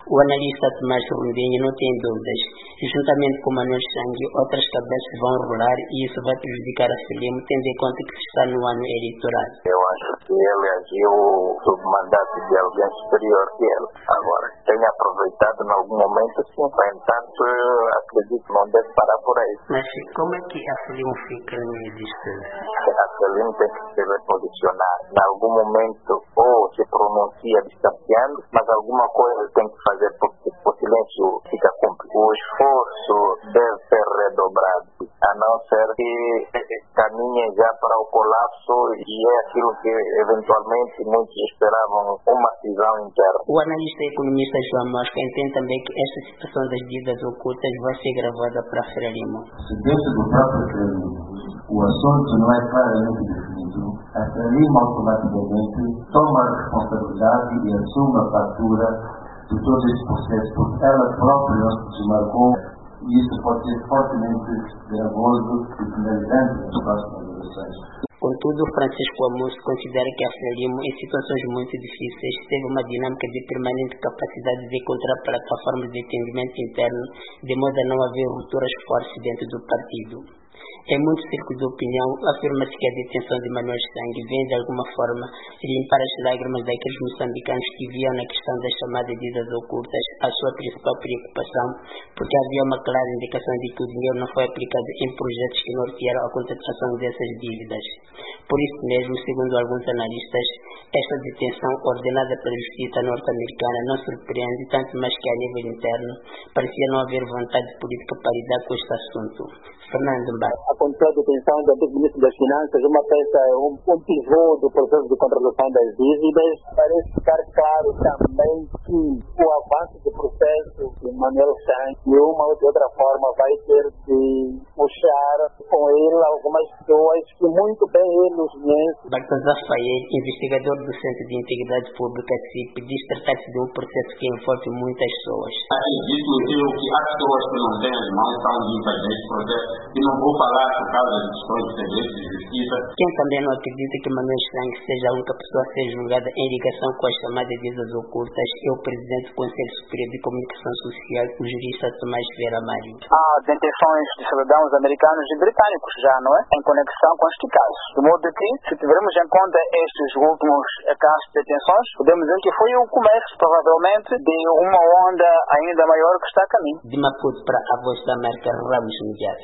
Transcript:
O analista Tomás Rondinho não tem dúvidas. Juntamente com Manuel Sangue, outras cabeças vão rolar e isso vai prejudicar a Frelimo, tendo em conta que se está no ano eleitoral. Eu acho que ele agiu sob mandato de alguém superior que ele. Agora, tenha aproveitado em algum momento, sim. No entanto, acredito que não deve parar por aí. Mas como é que a Frelimo fica nisso? A Frelimo tem que se posicionar. Em algum momento, ou se pronuncia distanciando, mas alguma coisa tem que fazer porque o silêncio fica cúmplice. O esforço deve ser redobrado, a não ser que caminhe já para o colapso, e é aquilo que eventualmente muitos esperavam, uma cisão interna. O analista e economista João Mosca entende também que esta situação das dívidas ocultas vai ser gravada para a Frelimo. Dentro do próprio Frelimo, o assunto não é claramente definido. A Frelimo automaticamente toma a responsabilidade e assume a fatura de todo esse processo, porque ela própria se marcou, e isso pode ser fortemente gravoso e penalizante nas próximas eleições. Contudo, Francisco Amoso considera que a Frelimo, em situações muito difíceis, teve uma dinâmica de permanente capacidade de encontrar plataformas de entendimento interno, de modo a não haver rupturas fortes dentro do partido. Em muitos círculos de opinião, afirma-se que a detenção de Manuel Sangue vem, de alguma forma, limpar as lágrimas daqueles moçambicanos que viam na questão das chamadas dívidas ocultas a sua principal preocupação, porque havia uma clara indicação de que o dinheiro não foi aplicado em projetos que nortearam a contratação dessas dívidas. Por isso mesmo, segundo alguns analistas, esta detenção ordenada pela justiça norte-americana não surpreende, tanto mais que a nível interno parecia não haver vontade política para lidar com este assunto. Fernando Mbaye. Aconteceu a detenção do antigo ministro das Finanças, uma peça, um pivô do processo de contratação das dívidas. Parece ficar claro também que o avanço do processo de Manuel Sangue, de uma ou de outra forma, vai ter de puxar com ele algumas pessoas que muito bem ele os conhece. Baltazar Faye, investigador do Centro de Integridade Pública CIP, diz tratar-se de um processo que envolve muitas pessoas. Inclusive que há pessoas que não têm as mãos tão limpas nesse processo, e não vou falar por causa de questões de segredo de justiça. Quem também não acredita que Manuel Sangue seja a única pessoa a ser julgada em ligação com as chamadas dívidas ocultas é o presidente do Conselho Superior de Comunicação Social, o jurista Tomás Vieira Mário. Há detenções de cidadãos americanos e britânicos já, não é? Em conexão com este caso. De modo que, se tivermos em conta estes últimos casos de detenções, podemos dizer que foi o começo, provavelmente, de uma onda ainda maior que está a caminho. De Maputo para a Voz da América, Ramos Miguel.